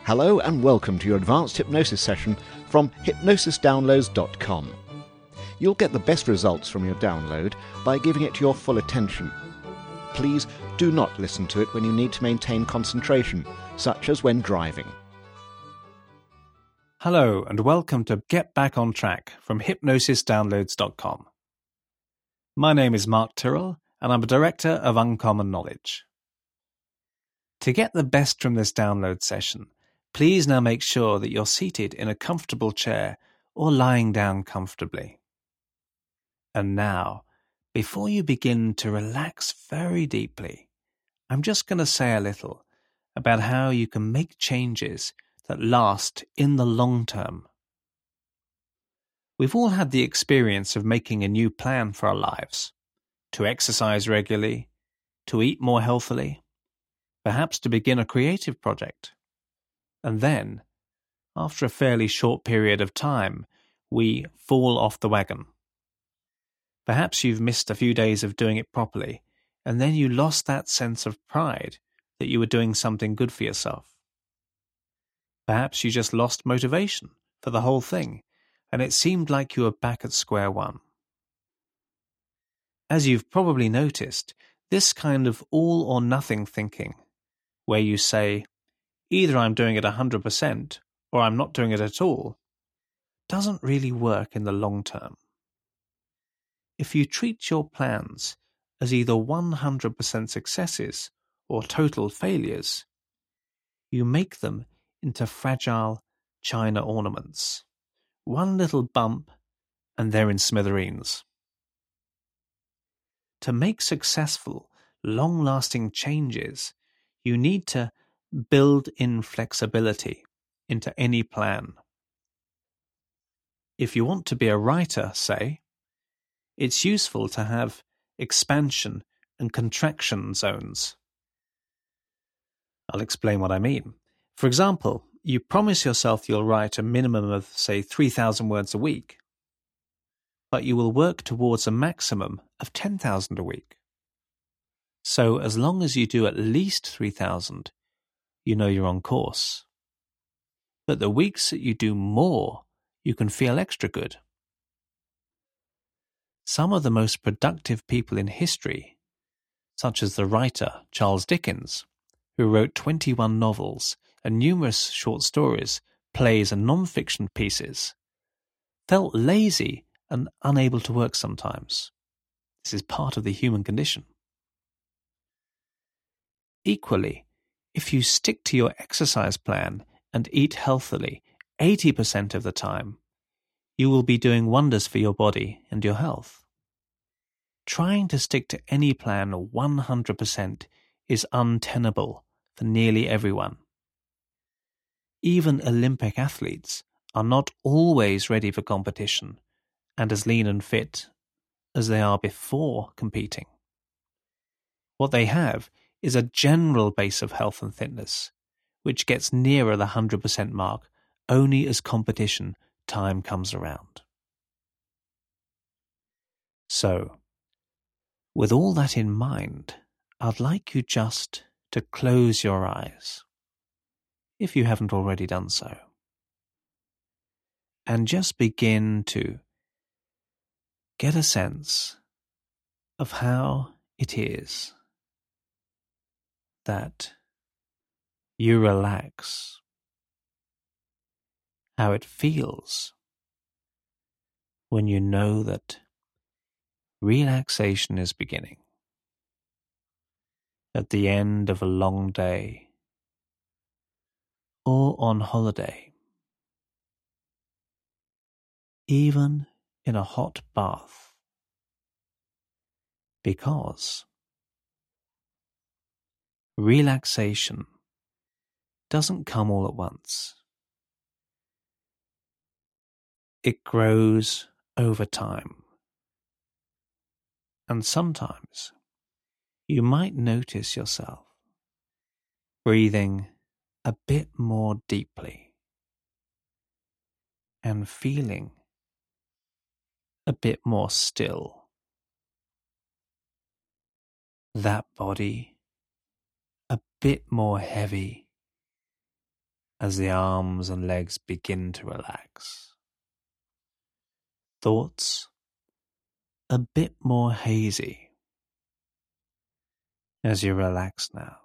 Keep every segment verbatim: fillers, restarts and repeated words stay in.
Hello and welcome to your advanced hypnosis session from hypnosis downloads dot com. You'll get the best results from your download by giving it your full attention. Please do not listen to it when you need to maintain concentration, such as when driving. Hello and welcome to Get Back on Track from hypnosis downloads dot com. My name is Mark Tyrrell and I'm a Director of Uncommon Knowledge. To get the best from this download session, please now make sure that you're seated in a comfortable chair or lying down comfortably. And now, before you begin to relax very deeply, I'm just going to say a little about how you can make changes that last in the long term. We've all had the experience of making a new plan for our lives, to exercise regularly, to eat more healthily, perhaps to begin a creative project. And then, after a fairly short period of time, we fall off the wagon. Perhaps you've missed a few days of doing it properly, and then you lost that sense of pride that you were doing something good for yourself. Perhaps you just lost motivation for the whole thing, and it seemed like you were back at square one. As you've probably noticed, this kind of all-or-nothing thinking, where you say, either I'm doing it one hundred percent or I'm not doing it at all, doesn't really work in the long term. If you treat your plans as either one hundred percent successes or total failures, you make them into fragile china ornaments. One little bump and they're in smithereens. To make successful, long-lasting changes, you need to build in flexibility into any plan. If you want to be a writer, say, it's useful to have expansion and contraction zones. I'll explain what I mean. For example, you promise yourself you'll write a minimum of, say, three thousand words a week, but you will work towards a maximum of ten thousand a week. So as long as you do at least three thousand, you know you're on course. But the weeks that you do more, you can feel extra good. Some of the most productive people in history, such as the writer Charles Dickens, who wrote twenty-one novels and numerous short stories, plays and non-fiction pieces, felt lazy and unable to work sometimes. This is part of the human condition. Equally, if you stick to your exercise plan and eat healthily eighty percent of the time, you will be doing wonders for your body and your health. Trying to stick to any plan one hundred percent is untenable for nearly everyone. Even Olympic athletes are not always ready for competition and as lean and fit as they are before competing. What they have is a general base of health and fitness, which gets nearer the one hundred percent mark only as competition time comes around. So, with all that in mind, I'd like you just to close your eyes, if you haven't already done so, and just begin to get a sense of how it is that you relax, how it feels when you know that relaxation is beginning at the end of a long day or on holiday, even in a hot bath, because relaxation doesn't come all at once. It grows over time. And sometimes you might notice yourself breathing a bit more deeply and feeling a bit more still. That body a bit more heavy as the arms and legs begin to relax. Thoughts a bit more hazy as you relax now.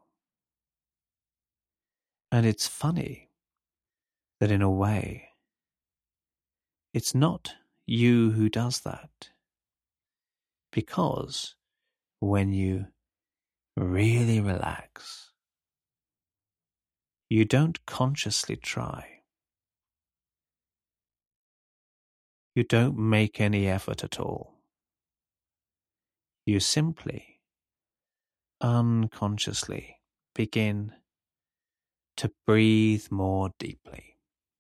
And it's funny that in a way, it's not you who does that. Because when you really relax, you don't consciously try. You don't make any effort at all. You simply, unconsciously begin to breathe more deeply.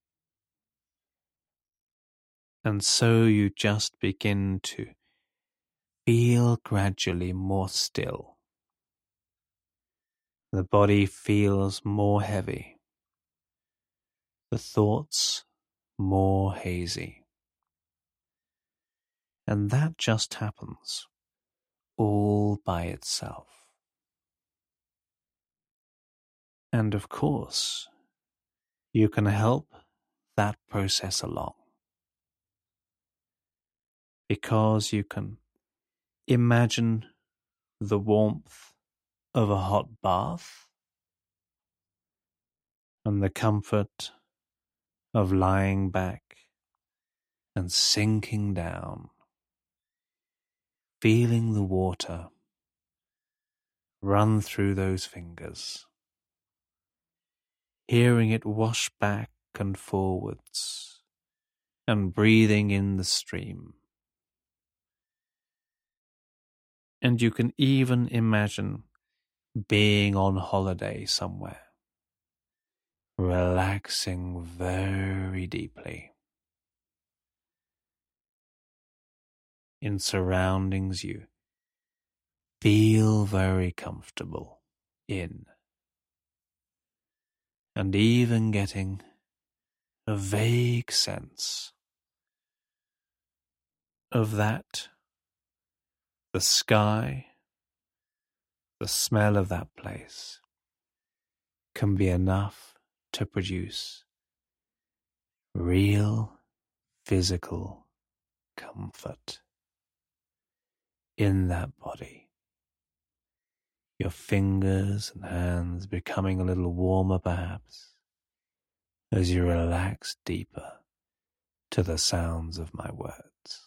And so you just begin to feel gradually more still. The body feels more heavy. The thoughts more hazy. And that just happens all by itself. And of course, you can help that process along. Because you can imagine the warmth of a hot bath and the comfort of lying back and sinking down, feeling the water run through those fingers, hearing it wash back and forwards, and breathing in the stream. And you can even imagine being on holiday somewhere, relaxing very deeply in surroundings you feel very comfortable in, and even getting a vague sense of that, the sky, the smell of that place can be enough to produce real physical comfort in that body. Your fingers and hands becoming a little warmer perhaps as you relax deeper to the sounds of my words.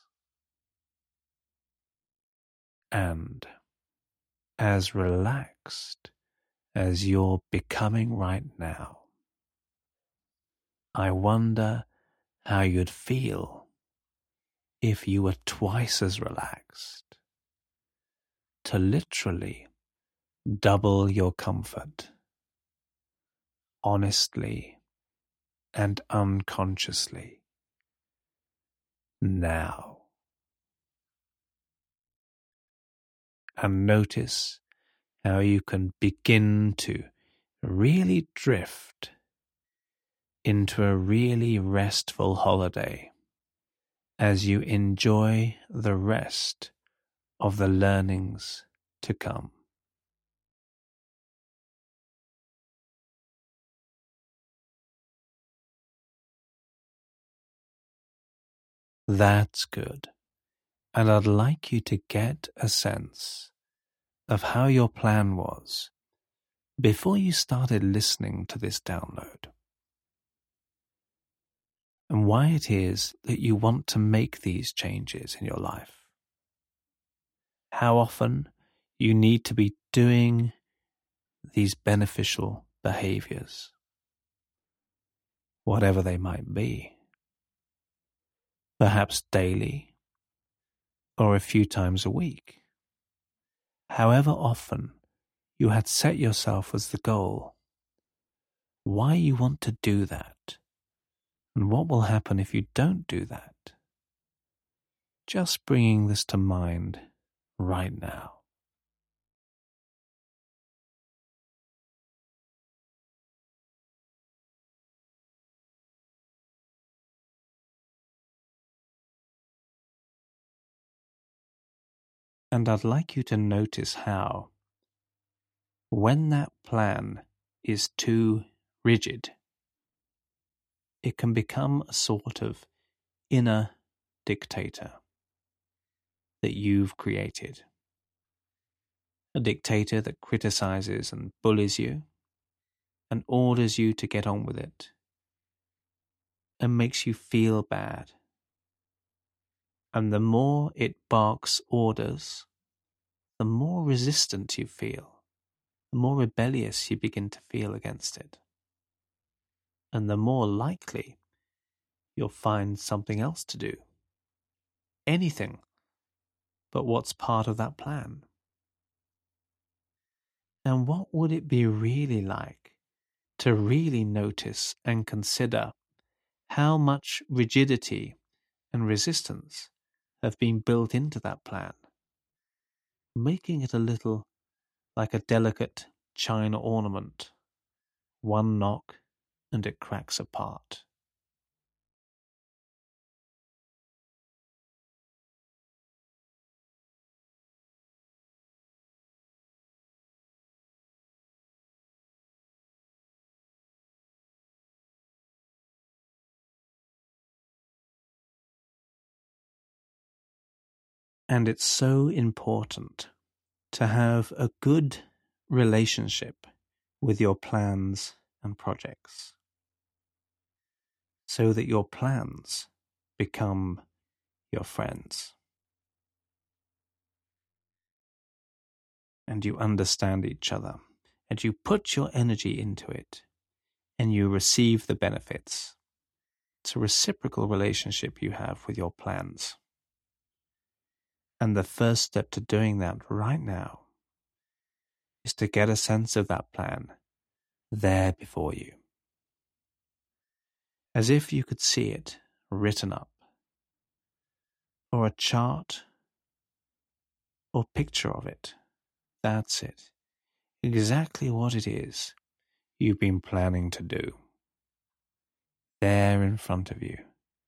And as relaxed as you're becoming right now, I wonder how you'd feel if you were twice as relaxed, to literally double your comfort, honestly and unconsciously, now. And notice how you can begin to really drift into a really restful holiday as you enjoy the rest of the learnings to come. That's good. And I'd like you to get a sense of how your plan was before you started listening to this download, and why it is that you want to make these changes in your life. How often you need to be doing these beneficial behaviors, whatever they might be, perhaps daily or a few times a week. However often you had set yourself as the goal, why you want to do that, and what will happen if you don't do that. Just bringing this to mind right now. And I'd like you to notice how, when that plan is too rigid, it can become a sort of inner dictator that you've created. A dictator that criticizes and bullies you and orders you to get on with it and makes you feel bad. And the more it barks orders, the more resistant you feel, the more rebellious you begin to feel against it. And the more likely you'll find something else to do. Anything but what's part of that plan. And what would it be really like to really notice and consider how much rigidity and resistance have been built into that plan, making it a little like a delicate china ornament, one knock and it cracks apart. And it's so important to have a good relationship with your plans and projects, so that your plans become your friends. And you understand each other, and you put your energy into it, and you receive the benefits. It's a reciprocal relationship you have with your plans. And the first step to doing that right now is to get a sense of that plan there before you. As if you could see it written up, or a chart, or picture of it. That's it. Exactly what it is you've been planning to do. There in front of you.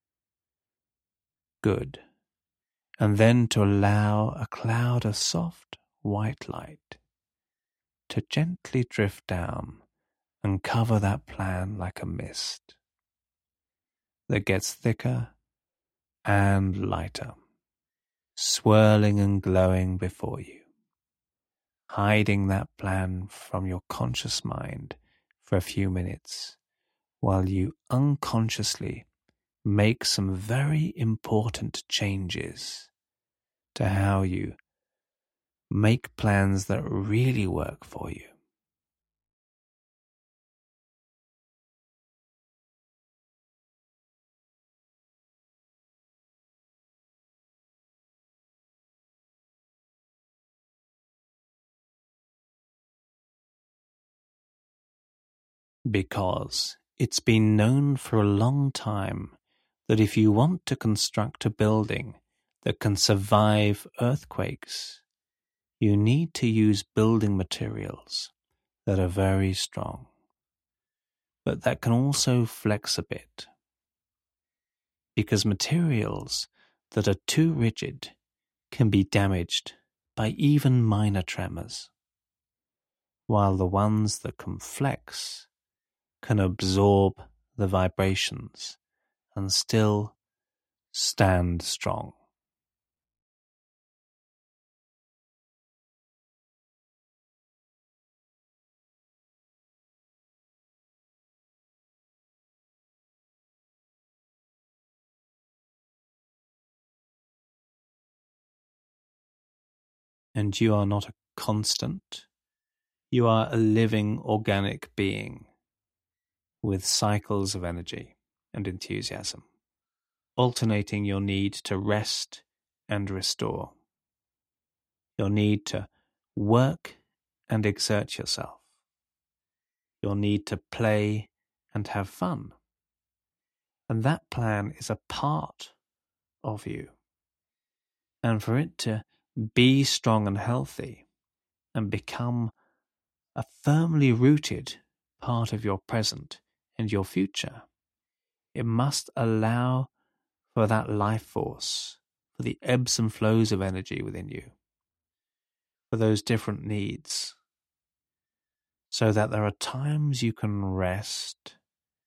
Good. And then to allow a cloud of soft white light to gently drift down and cover that plan like a mist that gets thicker and lighter, swirling and glowing before you, hiding that plan from your conscious mind for a few minutes while you unconsciously make some very important changes to how you make plans that really work for you. Because it's been known for a long time that if you want to construct a building that can survive earthquakes, you need to use building materials that are very strong, but that can also flex a bit. Because materials that are too rigid can be damaged by even minor tremors, while the ones that can flex can absorb the vibrations and still stand strong. And you are not a constant. You are a living organic being with cycles of energy and enthusiasm, alternating your need to rest and restore, your need to work and exert yourself, your need to play and have fun. And that plan is a part of you. And for it to be strong and healthy and become a firmly rooted part of your present and your future, it must allow for that life force, for the ebbs and flows of energy within you, for those different needs, so that there are times you can rest,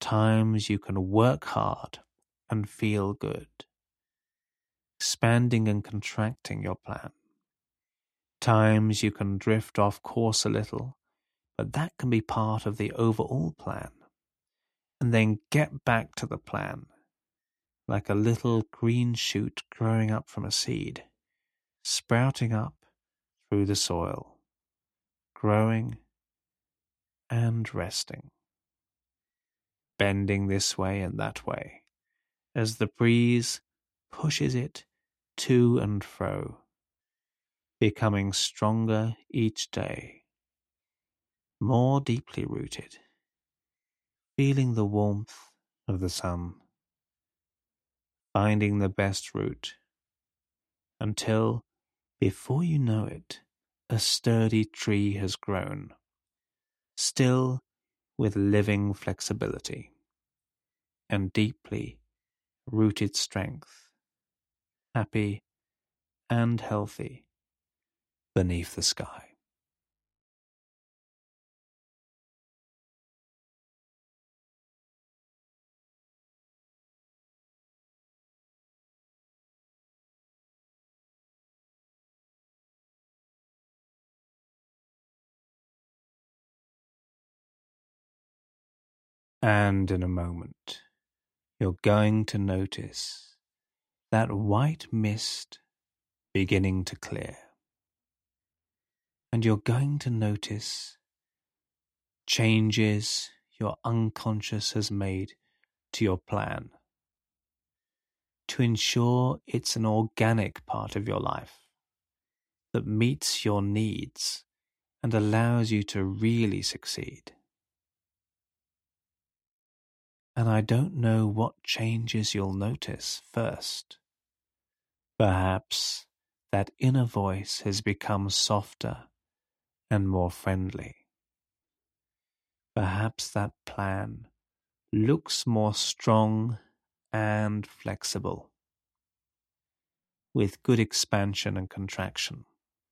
times you can work hard and feel good, expanding and contracting your plan. Times you can drift off course a little, but that can be part of the overall plan. And then get back to the plan, like a little green shoot growing up from a seed, sprouting up through the soil, growing and resting, bending this way and that way, as the breeze pushes it to and fro, becoming stronger each day, more deeply rooted, feeling the warmth of the sun, finding the best route, until, before you know it, a sturdy tree has grown, still with living flexibility and deeply rooted strength, happy and healthy beneath the sky. And in a moment, you're going to notice that white mist beginning to clear. And you're going to notice changes your unconscious has made to your plan to ensure it's an organic part of your life that meets your needs and allows you to really succeed. And I don't know what changes you'll notice first. Perhaps that inner voice has become softer and more friendly. Perhaps that plan looks more strong and flexible, with good expansion and contraction.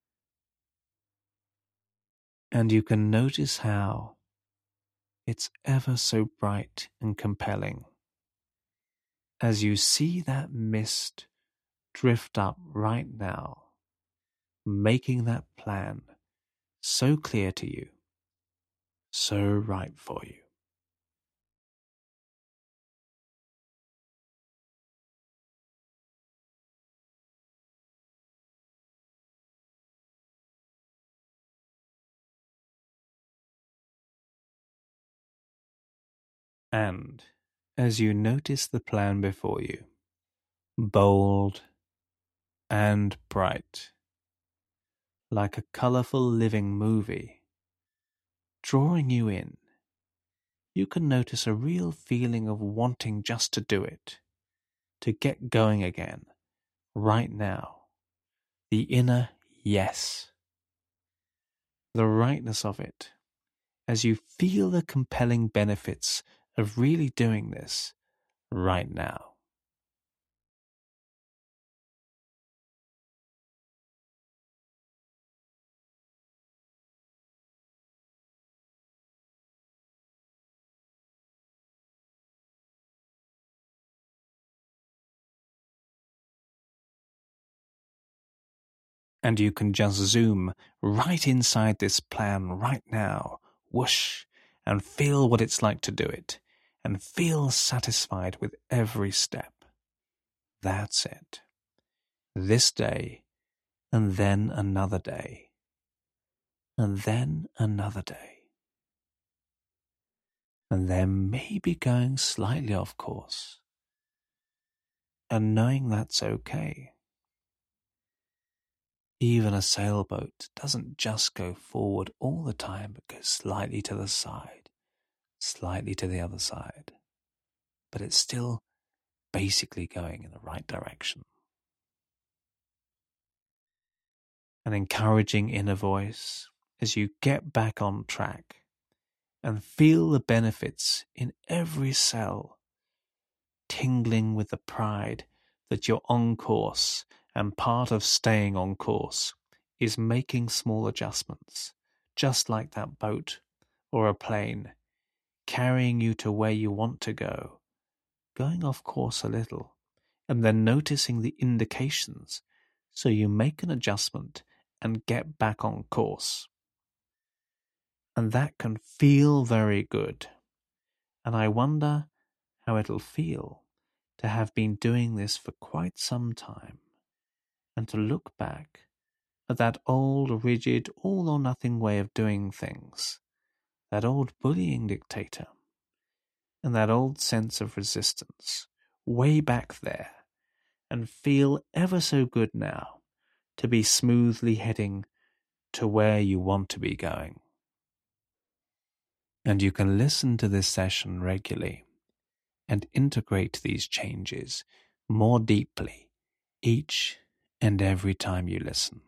And you can notice how it's ever so bright and compelling as you see that mist drift up right now, making that plan so clear to you, so right for you. And as you notice the plan before you, bold and bright, like a colorful living movie, drawing you in, you can notice a real feeling of wanting just to do it, to get going again, right now. The inner yes. The rightness of it, as you feel the compelling benefits of really doing this right now. And you can just zoom right inside this plan right now, whoosh, and feel what it's like to do it, and feel satisfied with every step. That's it. This day, and then another day, and then another day, and then maybe going slightly off course, and knowing that's okay. Even a sailboat doesn't just go forward all the time, but goes slightly to the side, slightly to the other side. But it's still basically going in the right direction. An encouraging inner voice as you get back on track and feel the benefits in every cell, tingling with the pride that you're on course. And part of staying on course is making small adjustments, just like that boat or a plane, carrying you to where you want to go, going off course a little, and then noticing the indications so you make an adjustment and get back on course. And that can feel very good. And I wonder how it'll feel to have been doing this for quite some time and to look back at that old, rigid, all-or-nothing way of doing things, that old bullying dictator, and that old sense of resistance way back there, and feel ever so good now to be smoothly heading to where you want to be going. And you can listen to this session regularly and integrate these changes more deeply each and every time you listen.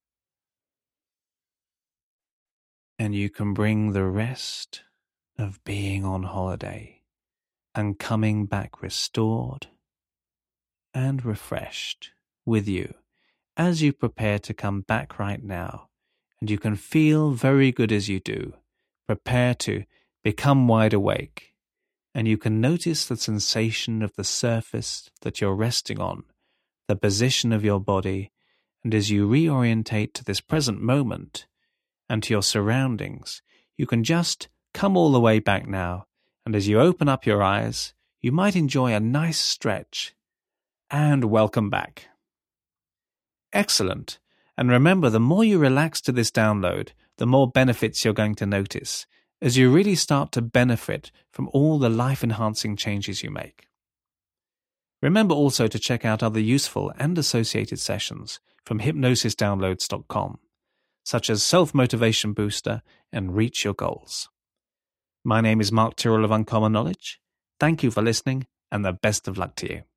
And you can bring the rest of being on holiday and coming back restored and refreshed with you as you prepare to come back right now. And you can feel very good as you do. Prepare to become wide awake. And you can notice the sensation of the surface that you're resting on, the position of your body, and as you reorientate to this present moment and to your surroundings, you can just come all the way back now, and as you open up your eyes, you might enjoy a nice stretch. And welcome back. Excellent. And remember, the more you relax to this download, the more benefits you're going to notice, as you really start to benefit from all the life-enhancing changes you make. Remember also to check out other useful and associated sessions from hypnosis downloads dot com, such as Self-Motivation Booster and Reach Your Goals. My name is Mark Tyrrell of Uncommon Knowledge. Thank you for listening, and the best of luck to you.